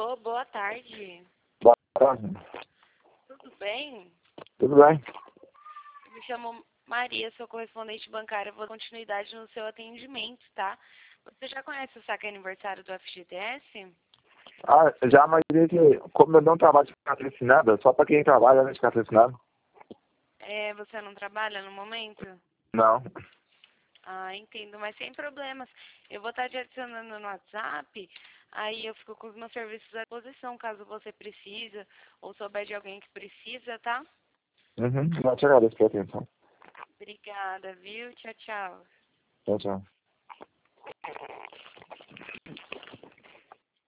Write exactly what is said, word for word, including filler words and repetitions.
Alô, boa tarde. Boa tarde. Tudo bem? Tudo bem? Eu me chamo Maria, sou correspondente bancária. Vou dar continuidade no seu atendimento, tá? Você já conhece o saque aniversário do F G T S? Ah, já, mas é que, como eu não trabalho de carteira assinada, só para quem trabalha né, de carteira assinada. É, você não trabalha no momento? Não. Ah, entendo, mas sem problemas. Eu vou estar te adicionando no WhatsApp, aí eu fico com os meus serviços à disposição, caso você precisa, ou souber de alguém que precisa, tá? Uhum. Não, te agradeço pela atenção. Obrigada, viu? Tchau, tchau. Tchau, tchau.